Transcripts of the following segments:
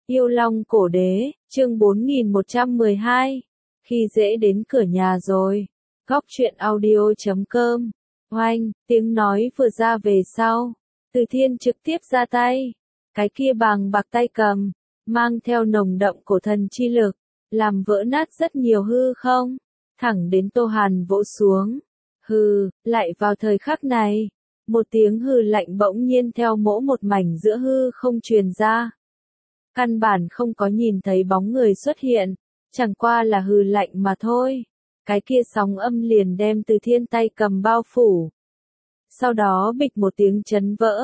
Yêu Long Cổ Đế, chương 4112. Khi dễ đến cửa nhà rồi. Góc truyện audio.com. Oanh, tiếng nói vừa ra về sau. Từ Thiên trực tiếp ra tay. Cái kia bàng bạc tay cầm, mang theo nồng đậm cổ thần chi lực, làm vỡ nát rất nhiều hư không. Thẳng đến Tô Hàn vỗ xuống. Hừ, lại vào thời khắc này. Một tiếng hừ lạnh bỗng nhiên theo mỗi một mảnh giữa hư không truyền ra. Căn bản không có nhìn thấy bóng người xuất hiện, chẳng qua là hừ lạnh mà thôi. Cái kia sóng âm liền đem Từ Thiên tay cầm bao phủ. Sau đó bịch một tiếng chấn vỡ.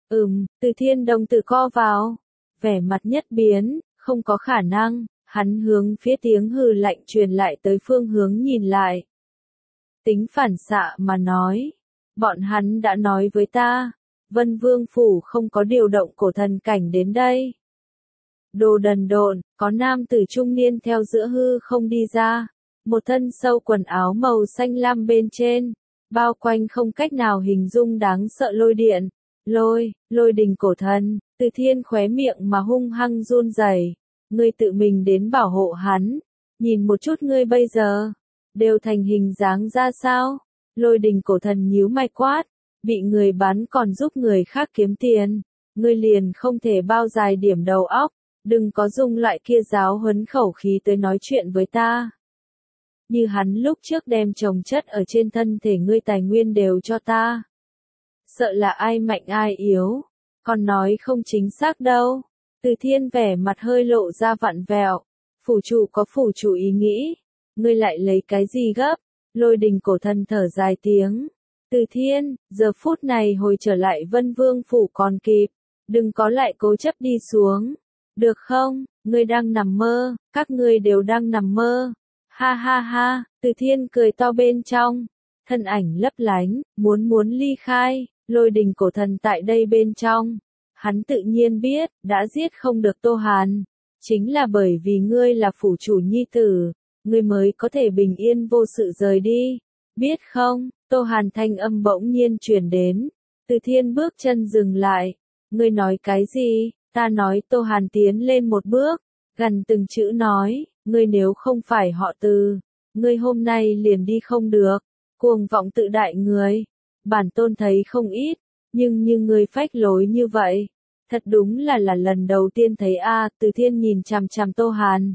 Từ Thiên đồng tử co vào. Vẻ mặt nhất biến, không có khả năng, hắn hướng phía tiếng hừ lạnh truyền lại tới phương hướng nhìn lại. Tính phản xạ mà nói. Bọn hắn đã nói với ta, Vân Vương Phủ không có điều động cổ thần cảnh đến đây. Đồ đần độn, có nam tử trung niên theo giữa hư không đi ra. Một thân sâu quần áo màu xanh lam bên trên, bao quanh không cách nào hình dung đáng sợ lôi điện. Lôi đình cổ thần, Từ Thiên khóe miệng mà hung hăng run rẩy. Ngươi tự mình đến bảo hộ hắn, nhìn một chút ngươi bây giờ, đều thành hình dáng ra sao? Lôi đình cổ thần nhíu mày quát, bị người bán còn giúp người khác kiếm tiền, ngươi liền không thể bao dài điểm đầu óc, đừng có dùng loại kia giáo huấn khẩu khí tới nói chuyện với ta. Như hắn lúc trước đem trồng chất ở trên thân thể ngươi tài nguyên đều cho ta. Sợ là ai mạnh ai yếu, còn nói không chính xác đâu. Từ Thiên vẻ mặt hơi lộ ra vặn vẹo, phủ chủ có phủ chủ ý nghĩ, ngươi lại lấy cái gì gấp? Lôi đình cổ thần thở dài tiếng. Từ Thiên, giờ phút này hồi trở lại Vân Vương Phủ còn kịp, đừng có lại cố chấp đi xuống. Được không, ngươi đang nằm mơ, các ngươi đều đang nằm mơ. Ha ha ha, Từ Thiên cười to bên trong, thân ảnh lấp lánh, muốn ly khai, lôi đình cổ thần tại đây bên trong. Hắn tự nhiên biết, đã giết không được Tô Hàn. Chính là bởi vì ngươi là phủ chủ nhi tử, ngươi mới có thể bình yên vô sự rời đi. Biết không, Tô Hàn thanh âm bỗng nhiên truyền đến. Từ Thiên bước chân dừng lại. Ngươi nói cái gì? Ta nói. Tô Hàn tiến lên một bước, gần từng chữ nói, ngươi nếu không phải họ Từ, ngươi hôm nay liền đi không được. Cuồng vọng tự đại người, bản tôn thấy không ít, nhưng như ngươi phách lối như vậy, thật đúng là lần đầu tiên thấy a. Từ Thiên nhìn chằm chằm Tô Hàn,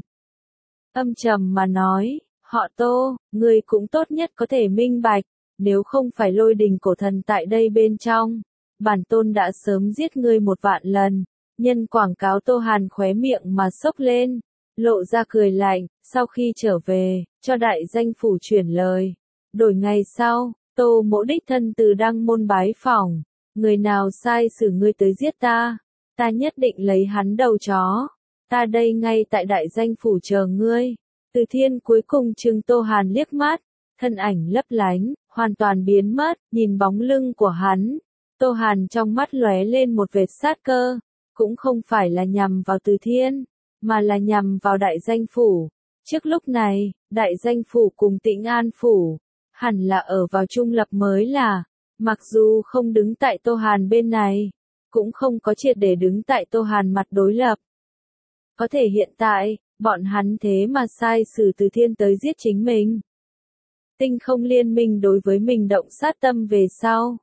âm trầm mà nói, họ Tô, ngươi cũng tốt nhất có thể minh bạch, nếu không phải lôi đình cổ thần tại đây bên trong, bản tôn đã sớm giết ngươi 1.000.000 lần. Nhân quảng cáo Tô Hàn khóe miệng mà sốc lên, lộ ra cười lạnh, sau khi trở về, cho đại danh phủ chuyển lời. Đổi ngày sau, Tô Mỗ đích thân từ Đăng Môn bái phỏng, người nào sai xử ngươi tới giết ta, ta nhất định lấy hắn đầu chó. Ta đây ngay tại đại danh phủ chờ ngươi. Từ Thiên cuối cùng trừng Tô Hàn liếc mắt, thân ảnh lấp lánh, hoàn toàn biến mất, nhìn bóng lưng của hắn. Tô Hàn trong mắt lóe lên một vệt sát cơ, cũng không phải là nhằm vào Từ Thiên, mà là nhằm vào đại danh phủ. Trước lúc này, đại danh phủ cùng Tĩnh An phủ, hẳn là ở vào trung lập mới là, mặc dù không đứng tại Tô Hàn bên này, cũng không có triệt để đứng tại Tô Hàn mặt đối lập. Có thể hiện tại, bọn hắn thế mà sai xử Từ Thiên tới giết chính mình. Tinh không liên minh đối với mình động sát tâm về sau.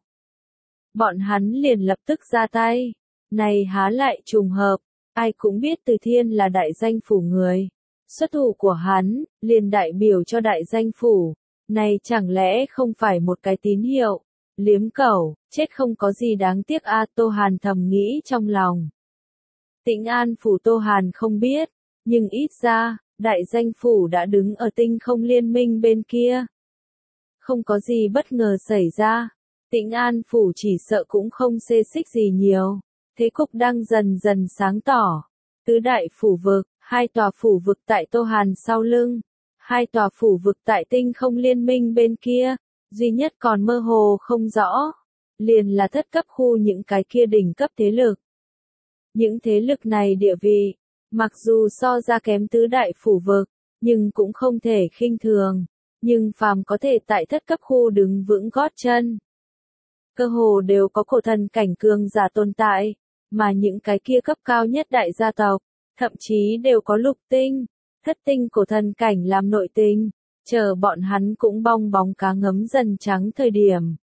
Bọn hắn liền lập tức ra tay. Này há lại trùng hợp, ai cũng biết Từ Thiên là đại danh phủ người. Xuất thủ của hắn, liền đại biểu cho đại danh phủ. Này chẳng lẽ không phải một cái tín hiệu? Liếm cẩu, chết không có gì đáng tiếc a. Tô Hàn thầm nghĩ trong lòng. Tĩnh An phủ Tô Hàn không biết, nhưng ít ra, đại danh phủ đã đứng ở tinh không liên minh bên kia. Không có gì bất ngờ xảy ra, Tĩnh An phủ chỉ sợ cũng không xê xích gì nhiều. Thế cục đang dần dần sáng tỏ. Tứ đại phủ vực, 2 tòa phủ vực tại Tô Hàn sau lưng, 2 tòa phủ vực tại tinh không liên minh bên kia, duy nhất còn mơ hồ không rõ, liền là thất cấp khu những cái kia đỉnh cấp thế lực. Những thế lực này địa vị, mặc dù so ra kém tứ đại phủ vực, nhưng cũng không thể khinh thường, nhưng phàm có thể tại thất cấp khu đứng vững gót chân. Cơ hồ đều có cổ thần cảnh cường giả tồn tại, mà những cái kia cấp cao nhất đại gia tộc, thậm chí đều có lục tinh, thất tinh cổ thần cảnh làm nội tình, chờ bọn hắn cũng bong bóng cá ngấm dần trắng thời điểm.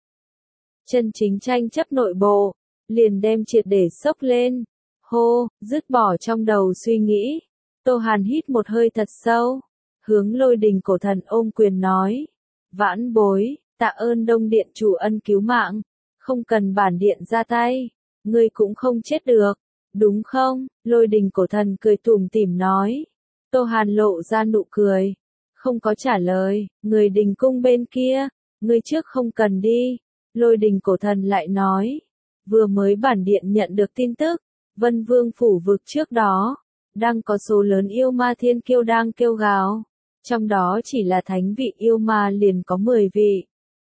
Chân chính tranh chấp nội bộ, liền đem triệt để sốc lên. Hô, dứt bỏ trong đầu suy nghĩ. Tô Hàn hít một hơi thật sâu, hướng Lôi Đình cổ thần ôm quyền nói. Vãn bối, tạ ơn Đông Điện chủ ân cứu mạng, không cần bản điện ra tay, ngươi cũng không chết được, đúng không? Lôi Đình cổ thần cười tủm tỉm nói. Tô Hàn lộ ra nụ cười, không có trả lời, người Đình cung bên kia, ngươi trước không cần đi. Lôi Đình cổ thần lại nói, vừa mới bản điện nhận được tin tức, Vân Vương phủ vực trước đó, đang có số lớn yêu ma thiên kiêu đang kêu gào, trong đó chỉ là thánh vị yêu ma liền có 10 vị.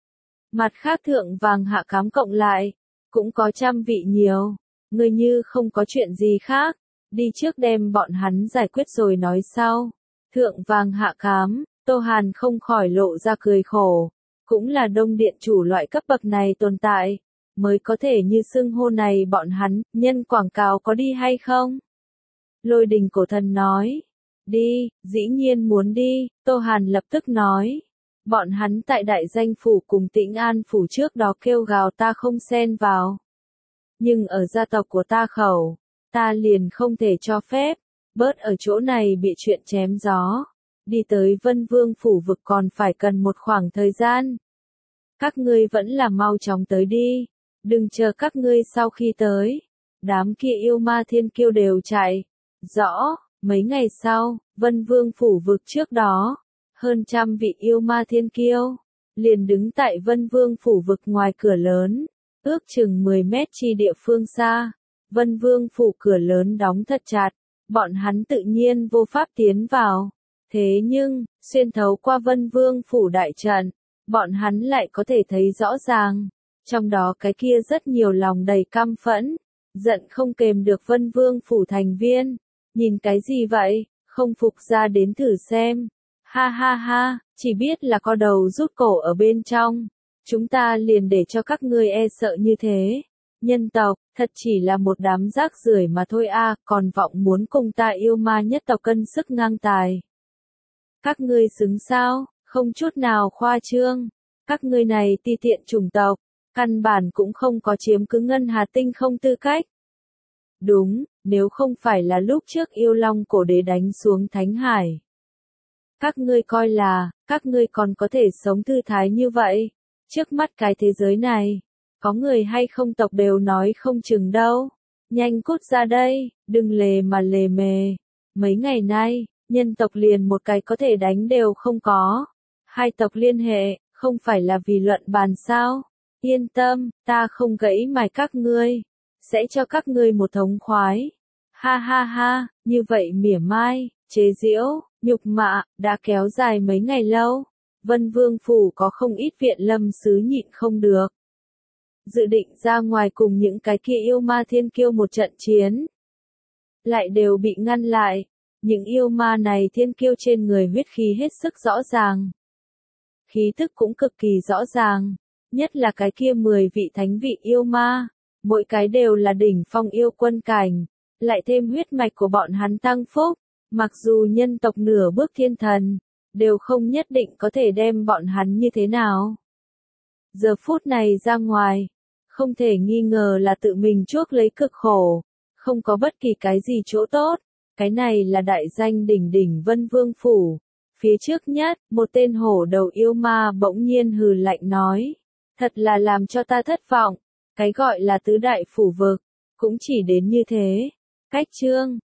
Mặt khác thượng vàng hạ cám cộng lại, cũng có trăm vị nhiều, ngươi như không có chuyện gì khác, đi trước đem bọn hắn giải quyết rồi nói sau. Thượng vàng hạ cám, Tô Hàn không khỏi lộ ra cười khổ, cũng là Đông Điện chủ loại cấp bậc này tồn tại, mới có thể như xưng hô này bọn hắn, nhân quảng cáo có đi hay không? Lôi Đình cổ thần nói, đi, dĩ nhiên muốn đi, Tô Hàn lập tức nói, bọn hắn tại đại danh phủ cùng Tĩnh An phủ trước đó kêu gào ta không xen vào. Nhưng ở gia tộc của ta khẩu, ta liền không thể cho phép, bớt ở chỗ này bị chuyện chém gió, đi tới Vân Vương phủ vực còn phải cần một khoảng thời gian. Các ngươi vẫn là mau chóng tới đi, đừng chờ các ngươi sau khi tới, đám kia yêu ma thiên kiêu đều chạy. Rõ, mấy ngày sau, Vân Vương phủ vực trước đó, hơn trăm vị yêu ma thiên kiêu, liền đứng tại Vân Vương phủ vực ngoài cửa lớn, ước chừng 10 mét chi địa phương xa. Vân Vương phủ cửa lớn đóng thật chặt, bọn hắn tự nhiên vô pháp tiến vào. Thế nhưng, xuyên thấu qua Vân Vương phủ đại trận, bọn hắn lại có thể thấy rõ ràng, trong đó cái kia rất nhiều lòng đầy căm phẫn, giận không kềm được Vân Vương phủ thành viên. Nhìn cái gì vậy, không phục ra đến thử xem. Ha ha ha, chỉ biết là có đầu rút cổ ở bên trong. Chúng ta liền để cho các ngươi e sợ như thế. Nhân tộc, thật chỉ là một đám rác rưởi mà thôi a, còn vọng muốn cùng ta yêu ma nhất tộc cân sức ngang tài. Các ngươi xứng sao, không chút nào khoa trương. Các ngươi này ti tiện chủng tộc, căn bản cũng không có chiếm cứ ngân hà tinh không tư cách. Đúng, nếu không phải là lúc trước yêu long cổ đế đánh xuống Thánh Hải. Các ngươi coi là, các ngươi còn có thể sống thư thái như vậy. Trước mắt cái thế giới này, có người hay không tộc đều nói không chừng đâu. Nhanh cút ra đây, đừng lề mà lề mề. Mấy ngày nay, nhân tộc liền một cái có thể đánh đều không có. Hai tộc liên hệ, không phải là vì luận bàn sao. Yên tâm, ta không gãy mài các ngươi. Sẽ cho các ngươi một thống khoái. Ha ha ha, như vậy mỉa mai, chế giễu, nhục mạ, đã kéo dài mấy ngày lâu. Vân Vương phủ có không ít viện lâm sứ nhịn không được. Dự định ra ngoài cùng những cái kia yêu ma thiên kiêu một trận chiến. Lại đều bị ngăn lại. Những yêu ma này thiên kiêu trên người huyết khí hết sức rõ ràng. Khí thức cũng cực kỳ rõ ràng. Nhất là cái kia 10 vị thánh vị yêu ma. Mỗi cái đều là đỉnh phong yêu quân cảnh. Lại thêm huyết mạch của bọn hắn tăng phúc. Mặc dù nhân tộc nửa bước thiên thần, đều không nhất định có thể đem bọn hắn như thế nào. Giờ phút này ra ngoài, không thể nghi ngờ là tự mình chuốc lấy cực khổ, không có bất kỳ cái gì chỗ tốt. Cái này là đại danh đỉnh đỉnh Vân Vương phủ. Phía trước nhất, một tên hổ đầu yêu ma bỗng nhiên hừ lạnh nói. Thật là làm cho ta thất vọng. Cái gọi là tứ đại phủ vực, cũng chỉ đến như thế. Cách chương